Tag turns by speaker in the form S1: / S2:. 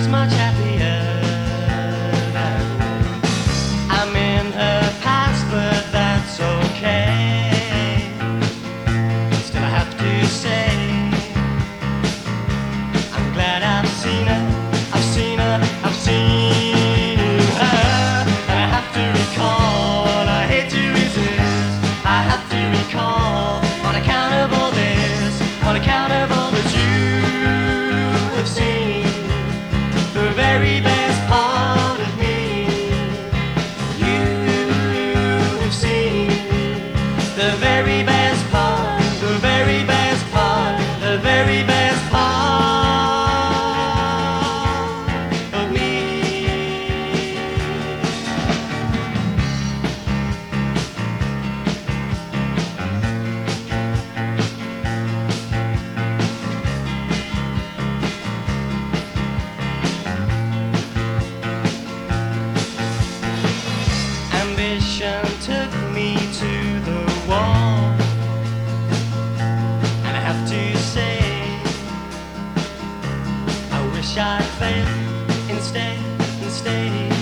S1: seems much happier now. I'm in her past, but that's okay. Still I have to say, I'm glad I've seen her, I've seen her, I've seen her. And I have to recall, I hate to resist, I have to recall, on account of all this, on account of all that you have seen, the very best part of me. You have seen the very best part, the very best part, the very best part of me. Ambition took me to the wall, and I have to say, I wish I'd failed instead.